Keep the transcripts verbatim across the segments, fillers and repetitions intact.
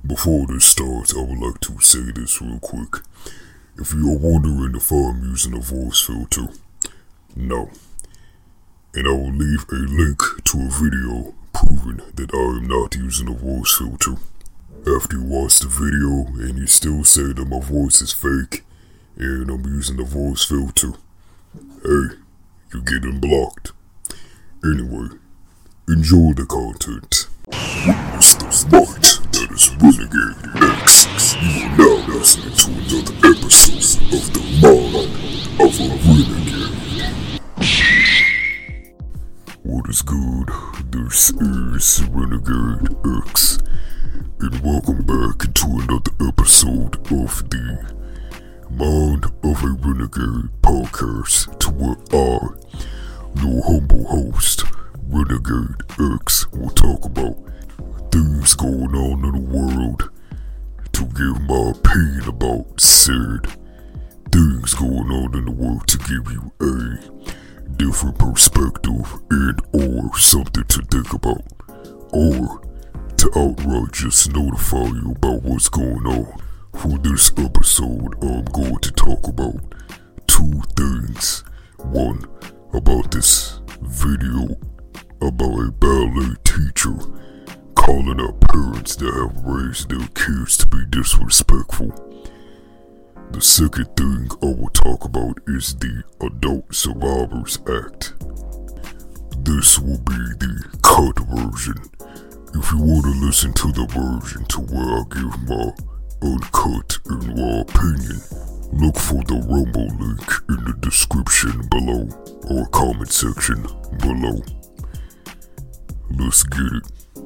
Before this starts, I would like to say this real quick. If you are wondering if I'm using a voice filter, no. And I will leave a link to a video proving that I am not using a voice filter. After you watch the video and you still say that my voice is fake and I'm using a voice filter, hey, you're getting blocked. Anyway, enjoy the content. Witness this night that is Renegade X. You are now listening to another episode of the Mind of a Renegade. What is good? This is Renegade X, and welcome back to another episode of the Mind of a Renegade podcast, to where I, your humble host, Renegade X, will talk about things going on in the world, to give my opinion about said things going on in the world, to give you a different perspective and or something to think about, or to outright just notify you about what's going on. For this episode, I'm going to talk about two things. One, about this video about a ballet teacher calling out parents that have raised their kids to be disrespectful. The second thing I will talk about is the Adult Survivors Act. This will be the cut version. If you want to listen to the version to where I give my uncut and raw opinion, look for the Rumble link in the description below, or comment section below. Let's get it.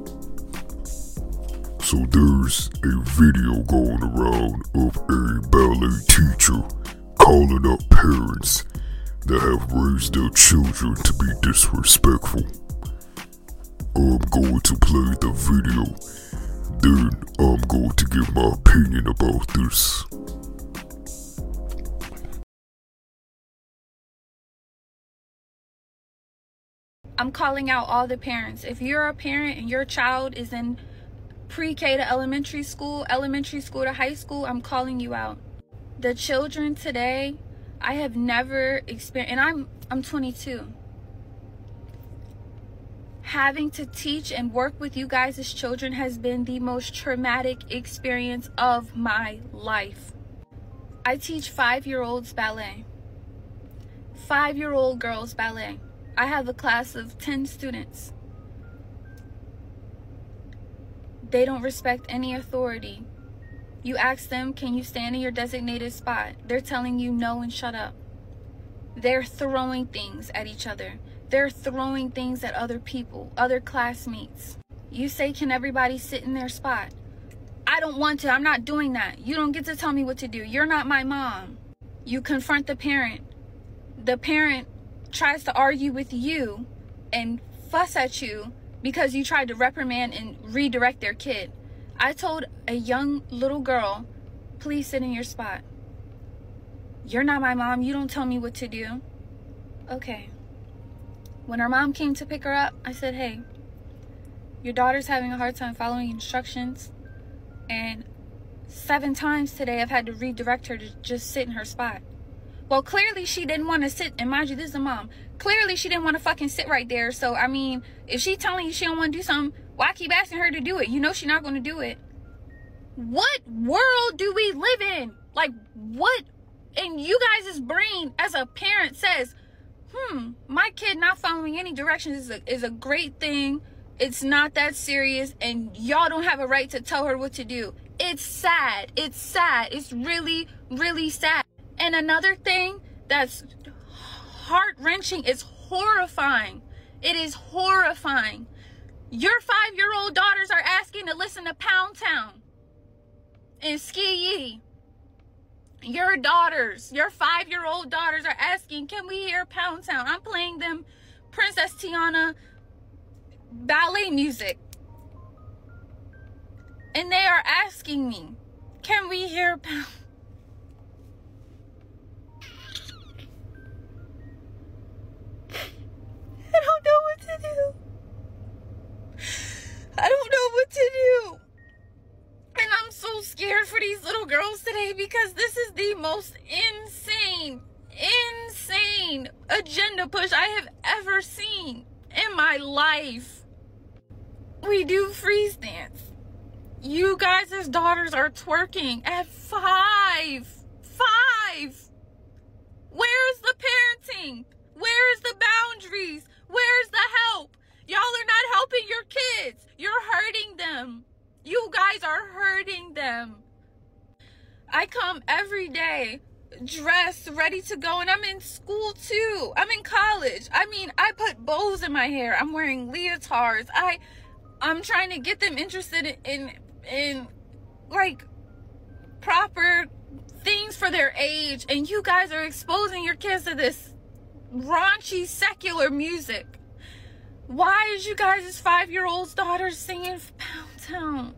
So there's a video going around of a ballet teacher calling out parents that have raised their children to be disrespectful. I'm going to play the video, then I'm going to give my opinion about this. I'm calling out all the parents. If you're a parent and your child is in pre-K to elementary school, elementary school to high school, I'm calling you out. The children today, I have never experienced, and I'm I'm twenty-two. Having to teach and work with you guys as children has been the most traumatic experience of my life. I teach five-year-olds ballet. Five-year-old girls ballet. I have a class of ten students. They don't respect any authority. You ask them, can you stand in your designated spot? They're telling you no and shut up. They're throwing things at each other. They're throwing things at other people, other classmates. You say, can everybody sit in their spot? I don't want to. I'm not doing that. You don't get to tell me what to do. You're not my mom. You confront the parent. The parent tries to argue with you and fuss at you because you tried to reprimand and redirect their kid. I told a young little girl, please sit in your spot. You're not my mom. You don't tell me what to do. Okay. When her mom came to pick her up, I said, hey, your daughter's having a hard time following instructions. And seven times today, I've had to redirect her to just sit in her spot. Well, clearly she didn't want to sit, and mind you, this is a mom. Clearly she didn't want to fucking sit right there. So, I mean, if she's telling you she don't want to do something, why keep asking her to do it? You know she's not going to do it. What world do we live in? Like, what in you guys' brain as a parent says, hmm, my kid not following any directions is a, is a great thing. It's not that serious, and y'all don't have a right to tell her what to do. It's sad. It's sad. It's really, really sad. And another thing that's heart-wrenching is horrifying. It is horrifying. Your five-year-old daughters are asking to listen to Pound Town and Ski Yee. Your daughters, your five-year-old daughters are asking, can we hear Pound Town? I'm playing them Princess Tiana ballet music. And they are asking me, can we hear Pound? I don't know what to do. I don't know what to do. And I'm so scared for these little girls today because this is the most insane, insane agenda push I have ever seen in my life. We do freeze dance. You guys' daughters are twerking at five. Five. Where's the parenting? Where's the boundaries? Where's the help? Y'all are not helping your kids. You're hurting them. You guys are hurting them. I come every day dressed, ready to go, and I'm in school too. I'm in college. I mean, I put bows in my hair. I'm wearing leotards. I, I'm trying to get them interested in, in, in like, proper things for their age, and you guys are exposing your kids to this raunchy secular music. Why is you guys' five-year-old's daughter singing Pound Town?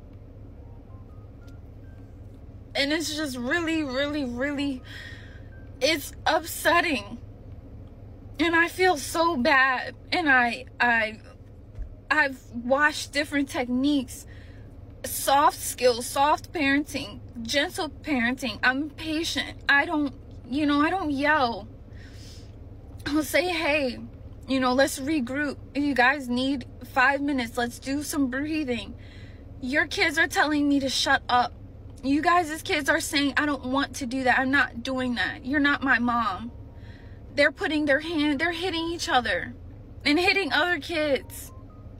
And it's just really, really, really, it's upsetting. And I feel so bad. And I, I, I've watched different techniques, soft skills, soft parenting, gentle parenting. I'm patient. I don't, you know, I don't yell. I'll say, hey, you know, let's regroup. If you guys need five minutes, let's do some breathing. Your kids are telling me to shut up. You guys' kids are saying, I don't want to do that. I'm not doing that. You're not my mom. They're putting their hand, they're hitting each other and hitting other kids.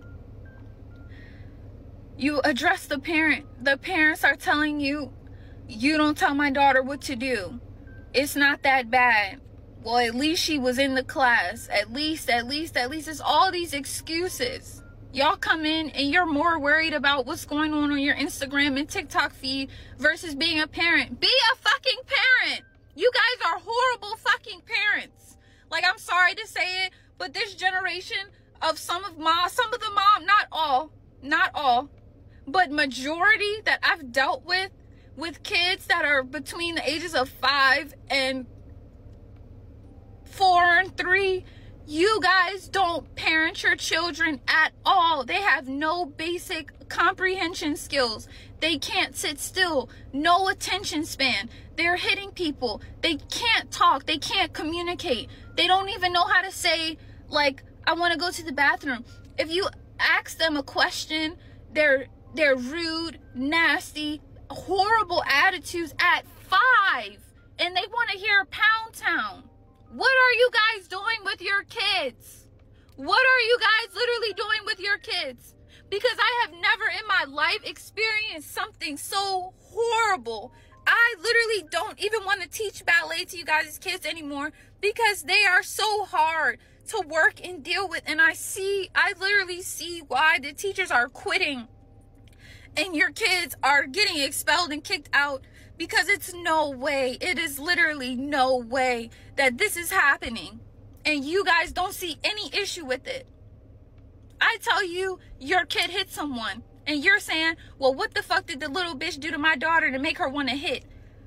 You address the parent. The parents are telling you, you don't tell my daughter what to do. It's not that bad. Well, at least she was in the class. At least, at least, at least. It's all these excuses. Y'all come in and you're more worried about what's going on on your Instagram and TikTok feed versus being a parent. Be a fucking parent. You guys are horrible fucking parents. Like, I'm sorry to say it, but this generation of some of mom, some of the mom, not all, not all, but majority that I've dealt with, with kids that are between the ages of five and four and three, you guys don't parent your children at all. They have no basic comprehension skills. They can't sit still. No attention span. They're hitting people. They can't talk. They can't communicate. They don't even know how to say, like, I want to go to the bathroom. If you ask them a question, they're they're rude, nasty, horrible attitudes at five. And they want to hear Pound Town. What are you guys doing with your kids? What are you guys literally doing with your kids? Because I have never in my life experienced something so horrible. I literally don't even want to teach ballet to you guys' kids anymore because they are so hard to work and deal with. And I see, I literally see why the teachers are quitting and your kids are getting expelled and kicked out. Because it's no way, it is literally no way that this is happening. And you guys don't see any issue with it. I tell you, your kid hit someone. And you're saying, well, what the fuck did the little bitch do to my daughter to make her want to hit?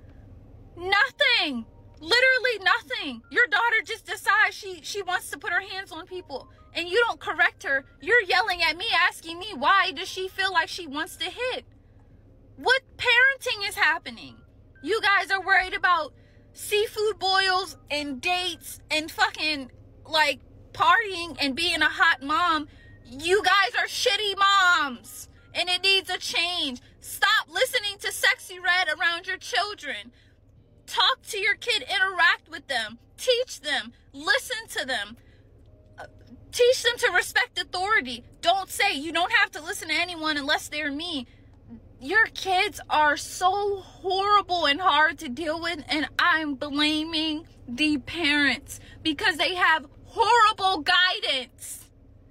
Nothing. Literally nothing. Your daughter just decides she, she wants to put her hands on people. And you don't correct her. You're yelling at me, asking me, why does she feel like she wants to hit? What parenting is happening? You guys are worried about seafood boils and dates and fucking, like, partying and being a hot mom. You guys are shitty moms. And it needs a change. Stop listening to Sexy Red around your children. Talk to your kid. Interact with them. Teach them. Listen to them. Uh, teach them to respect authority. Don't say you don't have to listen to anyone unless they're me. Your kids are so horrible and hard to deal with, and I'm blaming the parents because they have horrible guidance.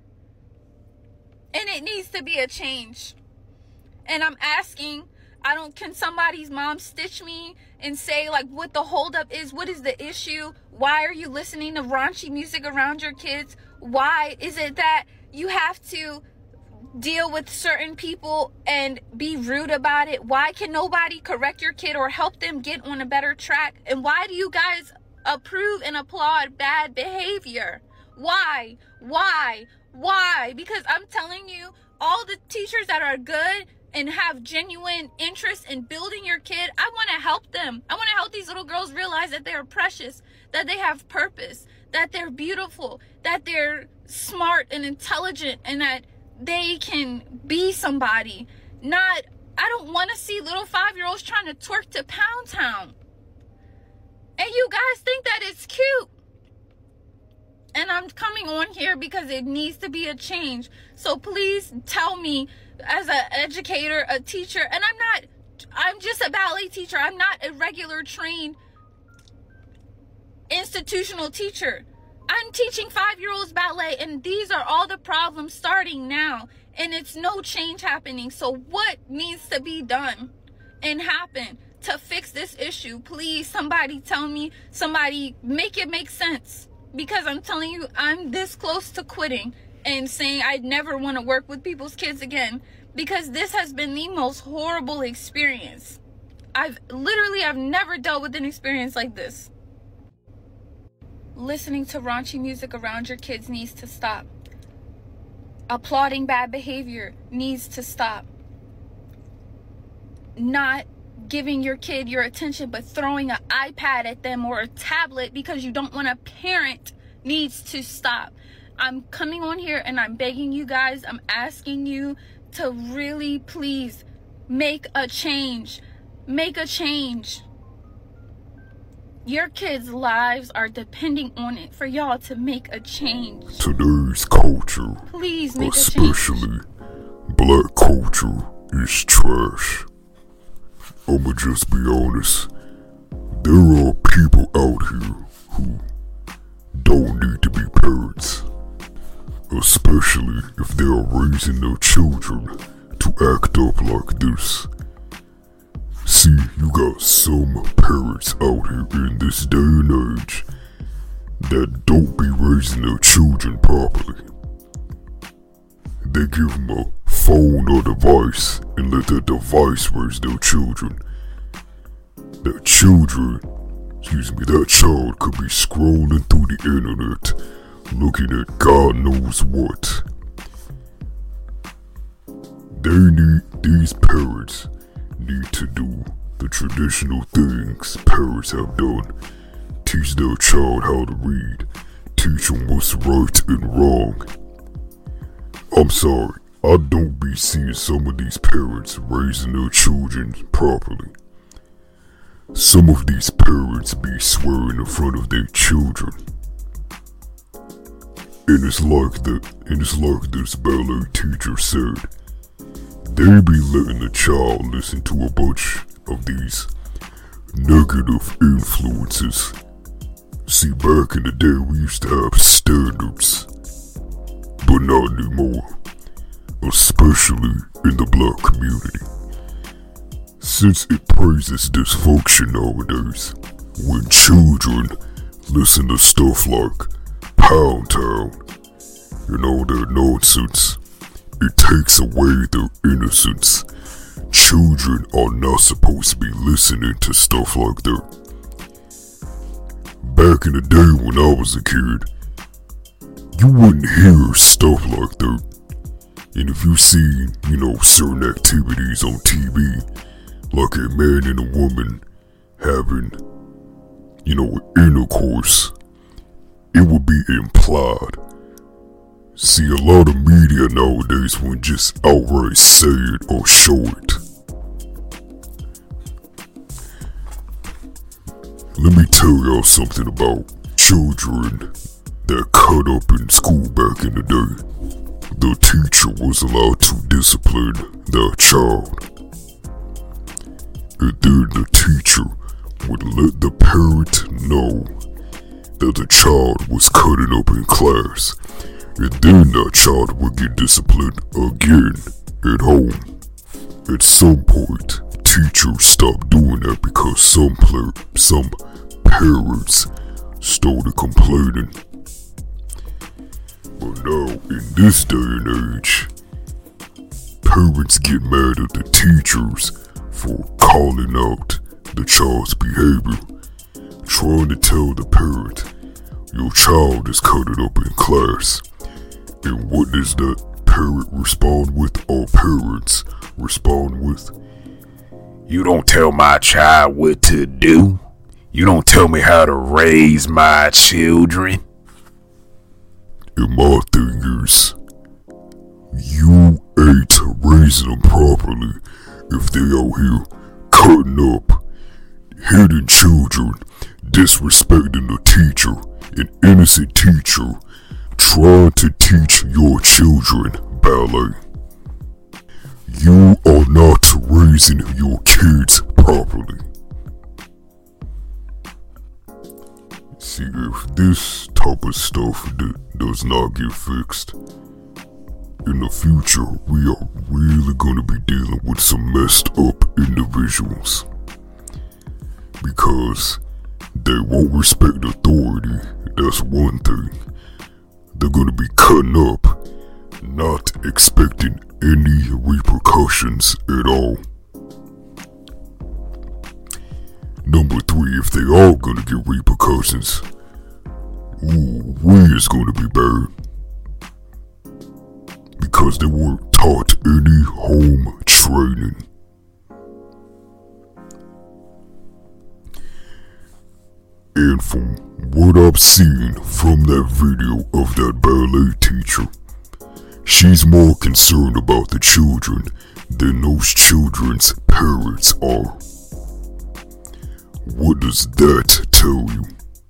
And it needs to be a change. And I'm asking, I don't, can somebody's mom stitch me and say, like, what the holdup is? What is the issue? Why are you listening to raunchy music around your kids? Why is it that you have to deal with certain people and be rude about it? Why can nobody correct your kid or help them get on a better track? And why do you guys approve and applaud bad behavior? Why? Why? Why? Because I'm telling you, all the teachers that are good and have genuine interest in building your kid, I want to help them. I want to help these little girls realize that they are precious, that they have purpose, that they're beautiful, that they're smart and intelligent, and that they can be somebody. Not, I don't want to see little five-year-olds trying to twerk to Pound Town. And you guys think that it's cute. And I'm coming on here because it needs to be a change. So please tell me, as an educator, a teacher, and I'm not, I'm just a ballet teacher. I'm not a regular trained institutional teacher. I'm teaching five-year-olds ballet, and these are all the problems starting now. And it's no change happening. So what needs to be done and happen to fix this issue? Please, somebody tell me, somebody make it make sense. Because I'm telling you, I'm this close to quitting and saying I'd never want to work with people's kids again. Because this has been the most horrible experience. I've literally, I've never dealt with an experience like this. Listening to raunchy music around your kids needs to stop. Applauding bad behavior needs to stop. Not giving your kid your attention but throwing an iPad at them or a tablet because you don't want to parent needs to stop. I'm coming on here and I'm begging you guys, I'm asking you to really please make a change. Make a change. Your kids' lives are depending on it for y'all to make a change. Today's culture, please make especially a change. Black culture, is trash. I'ma just be honest. There are people out here who don't need to be parents, especially if they are raising their children to act up like this. See, you got some parents out here in this day and age that don't be raising their children properly. They give them a phone or device and let that device raise their children. That children, excuse me, that child could be scrolling through the internet, looking at God knows what. They need, these parents need to do the traditional things parents have done. Teach their child how to read. Teach them what's right and wrong. I'm sorry, I don't be seeing some of these parents raising their children properly. Some of these parents be swearing in front of their children. And it's like the, and it's like this ballet teacher said, they be letting the child listen to a bunch of these negative influences. See, back in the day we used to have standards, but not anymore, especially in the black community. Since it praises dysfunction nowadays, when children listen to stuff like Pound Town and all that nonsense, it takes away their innocence. Children are not supposed to be listening to stuff like that. Back in the day when I was a kid, you wouldn't hear stuff like that. And if you see, you know, certain activities on T V, like a man and a woman having, you know, intercourse, it would be implied. See, a lot of media nowadays won't just outright say it or show it. Let me tell y'all something about children that cut up in school back in the day. The teacher was allowed to discipline their child. And then the teacher would let the parent know that the child was cutting up in class. And then that child would get disciplined again at home. At some point, teachers stopped doing that because some pla- some parents started complaining. But now, in this day and age, parents get mad at the teachers for calling out the child's behavior, trying to tell the parent, your child is cutting up in class. And what does that parent respond with, or parents respond with, "You don't tell my child what to do. You don't tell me how to raise my children." And my thing is, you ain't raising them properly if they out here cutting up, hitting children, disrespecting the teacher, an innocent teacher, trying to teach your children ballet. You are not raising your kids properly. See, if this type of stuff d- does not get fixed, in the future, we are really going to be dealing with some messed up individuals. Because they won't respect authority, that's one thing. They're going to be cutting up, not expecting any repercussions at all. Number three, if they are going to get repercussions, ooh, we is going to be bad. Because they weren't taught any home training. And from what I've seen from that video of that ballet teacher, she's more concerned about the children than those children's parents are. What does that tell you?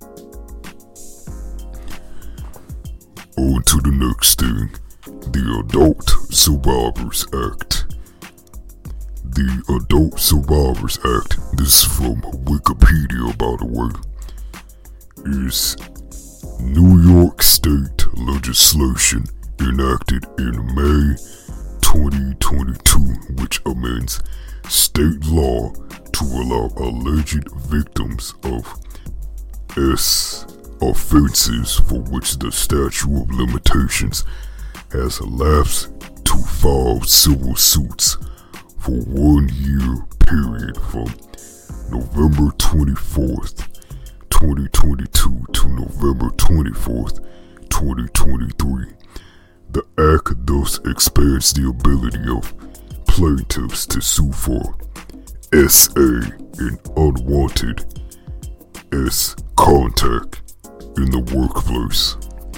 On to the next thing. The Adult Survivors Act. The Adult Survivors Act, this is from Wikipedia by the way, is New York State legislation enacted in May twenty twenty-two, which amends state law to allow alleged victims of S offenses for which the statute of limitations has elapsed to file civil suits for one year period from November twenty-fourth, twenty twenty-two to November twenty-fourth, twenty twenty-three. The act thus expands the ability of plaintiffs to sue for S A and unwanted S contact in the workplace.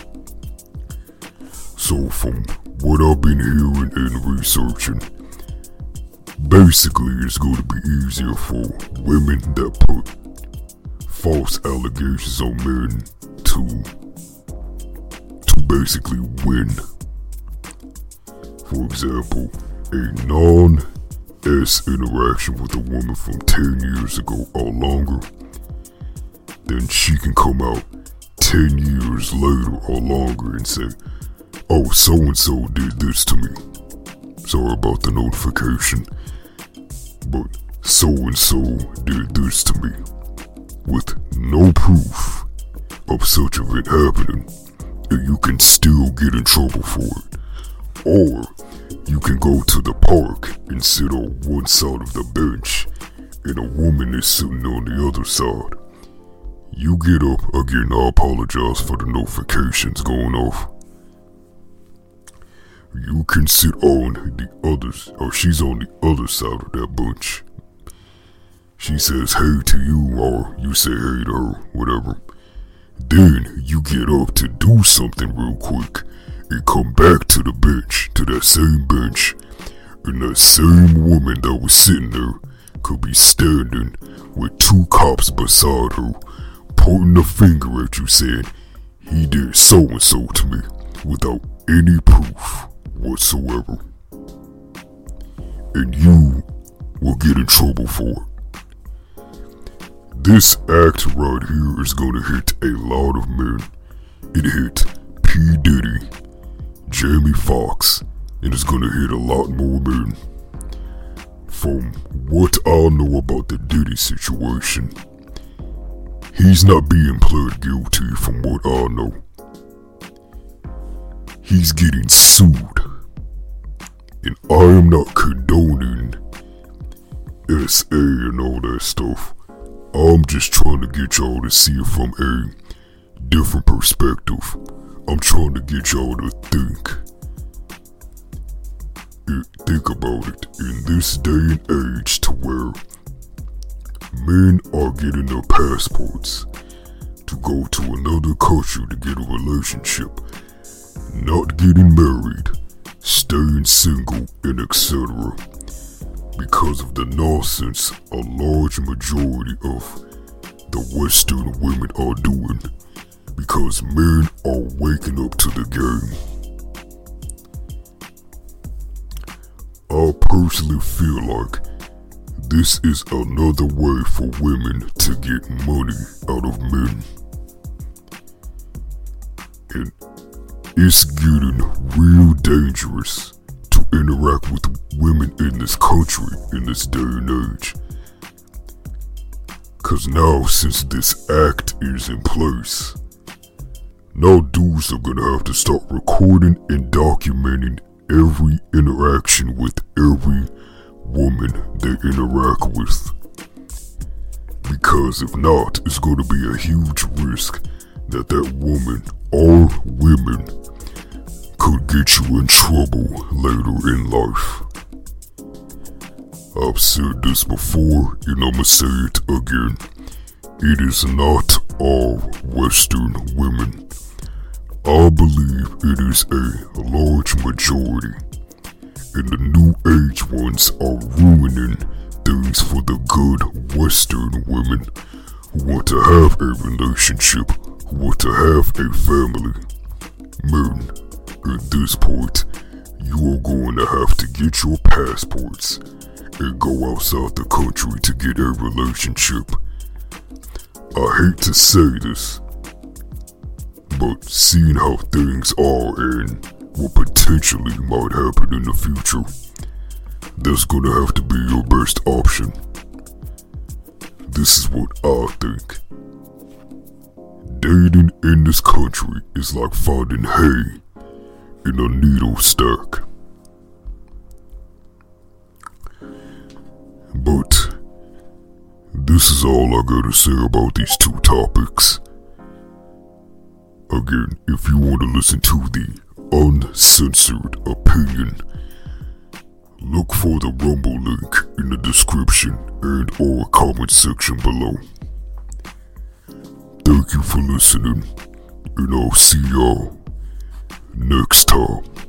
So from what I've been hearing and researching, basically it's going to be easier for women that put false allegations on men to to basically win. For example, a non-S interaction with a woman from ten years ago or longer, then she can come out ten years later or longer and say, "Oh, so-and-so did this to me. Sorry about the notification, but so-and-so did this to me," with no proof of such event happening, and you can still get in trouble for it. Or you can go to the park and sit on one side of the bench, and a woman is sitting on the other side. You get up, again, I apologize for the notifications going off. You can sit on the others, or she's on the other side of that bunch. She says hey to you, or you say hey to her, whatever. Then you get up to do something real quick and come back to the bench, to that same bench, and that same woman that was sitting there could be standing with two cops beside her, pointing a finger at you saying, "He did so-and-so to me," without any proof whatsoever. And you will get in trouble for it. This act right here is gonna hit a lot of men. It hit P. Diddy, Jamie Foxx, and it's gonna hit a lot more men. From what I know about the Diddy situation, he's not being pled guilty from what I know. He's getting sued. And I am not condoning S A and all that stuff. I'm just trying to get y'all to see it from a different perspective. I'm trying to get y'all to think. think about it, in this day and age to where men are getting their passports to go to another country to get a relationship, not getting married, staying single, and et cetera, because of the nonsense a large majority of the Western women are doing, because men are waking up to the game. I personally feel like this is another way for women to get money out of men. And it's getting real dangerous to interact with women in this country in this day and age. Cause now, since this act is in place, now dudes are gonna have to start recording and documenting every interaction with every woman they interact with. Because if not, it's going to be a huge risk that that woman or women could get you in trouble later in life. I've said this before and I'ma say it again. It is not all Western women. I believe it is a large majority, and the new age ones are ruining things for the good Western women who want to have a relationship, who want to have a family. Men, at this point, you are going to have to get your passports and go outside the country to get a relationship. I hate to say this, but seeing how things are and what potentially might happen in the future, that's gonna have to be your best option. This is what I think. Dating in this country is like finding hay in a needle stack. But this is all I gotta say about these two topics. Again, if you want to listen to the uncensored opinion, look for the Rumble link in the description and or comment section below. Thank you for listening, and I'll see y'all next time.